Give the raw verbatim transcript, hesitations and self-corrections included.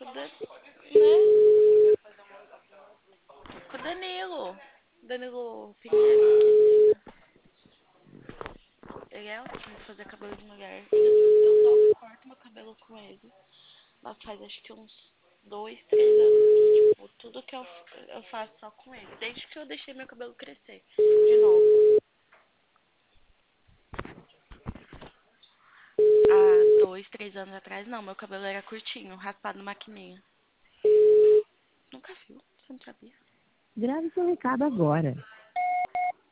Com o Dan... né? Com o Danilo. Danilo Pinheiro, aqui em cima. Ele é ótimo de fazer cabelo de mulher. Eu só corto meu cabelo com ele. Mas faz acho que uns dois, três anos que, tipo, tudo que eu, eu faço só com ele. Desde que eu deixei meu cabelo crescer. De novo. Há dois, três anos atrás, não. Meu cabelo era curtinho, raspado na maquininha. Nunca viu? Você não sabia? Grave seu recado agora.